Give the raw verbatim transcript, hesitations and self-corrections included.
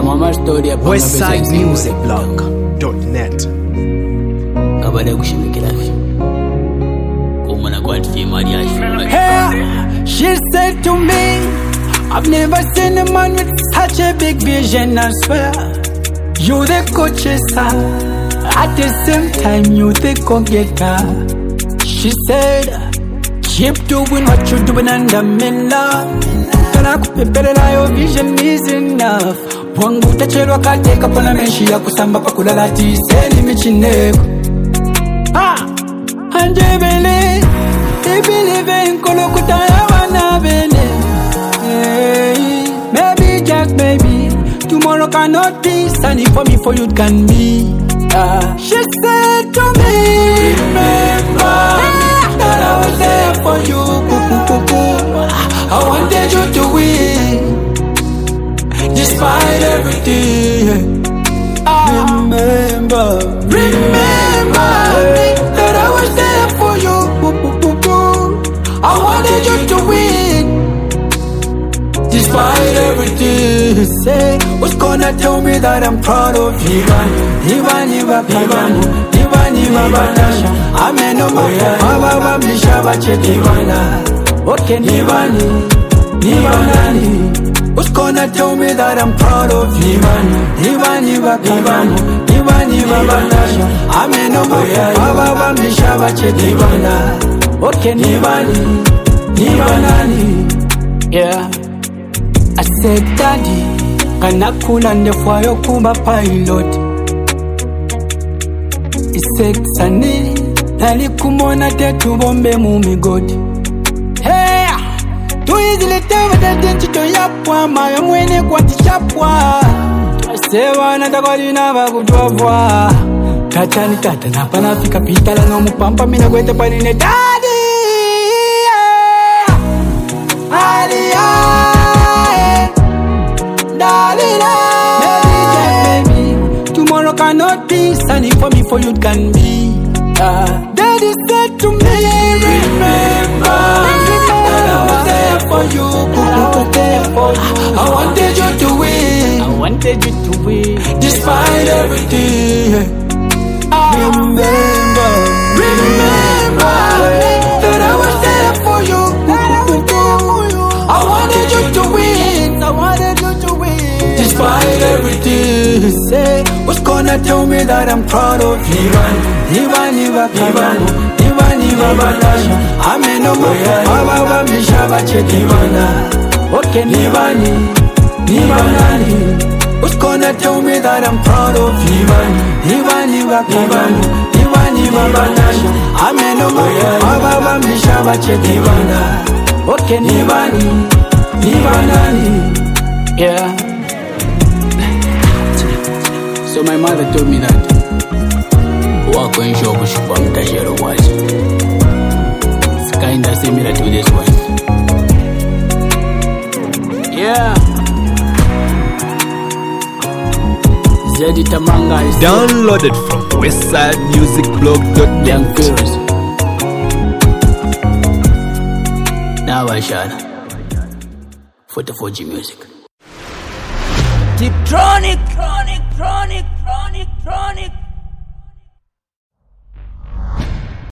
mama story ya westside music blog dot net. Kabale kushimikira fi kumana kwa tima ya shi. Hey, she said to me, I've never seen a man with such a big vision, I swear. You the co-chaser, at the same time you the go-getter. She said, keep doing what you're doing and I'm in love. Kana kupeperera your vision is enough. Wangu tachero kateka pona meshi ya kusamba pa kulala tiseli michineko. Ah, anjebele, they believe in kolokuta ya wana bele. Hey, maybe just maybe tomorrow cannot be sunny for me, for you it can be. Ah, she said to me, remember that I was there for you. I wanted you to win, despite everything. I remember, remember that I was there for you. I wanted you to win, despite everything. Say, who's gonna tell me that I'm proud of you? Even if I even even if I badasha, I'm a no more. Baba Misha Bachekivana. Okay, Nivani, Nivanani. Who's gonna tell me that I'm proud of you? Even if I even even if I badasha, I'm a no more. Baba Misha Bachekivana. Okay, Nivani, Nivanani. Yeah. I said, Daddy, kanakula ndefwa yokuba pilot. He said, Sani, nalikumona tetu bombe mumigodi. Hey, too easily tell me that didn't you yapwa, my mwene kwa tichapwa. Sewa na takoli na bakujwavwa. Kachani kata na panafika pitala no mupampa mina kwete paline. Daddy, yeah. Maybe, tomorrow cannot be sunny for me, for you it can be. Uh, Daddy said to me, remember that I was there for you. I was there for you. I wanted you to win. I wanted you to win, despite everything. I remember, remember that I was there for you. I wanted you to win. I wanted you to win, despite everything. Say, who's gonna tell me that I'm proud of you? Even if I even even if I badasha, I'm a no more. Baba Misha Bachekivana. Okay, Nivani, Nivanani. Who's gonna tell me that I'm proud of you? Even if I even even if I badasha, I'm a no more. Baba Misha Bachekivana. Okay, Nivani, Nivanani. Yeah. So my mother told me that walk on show bush from Tajero was. It's kinda similar to this one. Yeah. Zedi Tamanga is downloaded from westside music blog dot net. Young girls. Now I shall forty-four G music. Deep Tronic, Tronic, Tronic, Tronic, Tronic.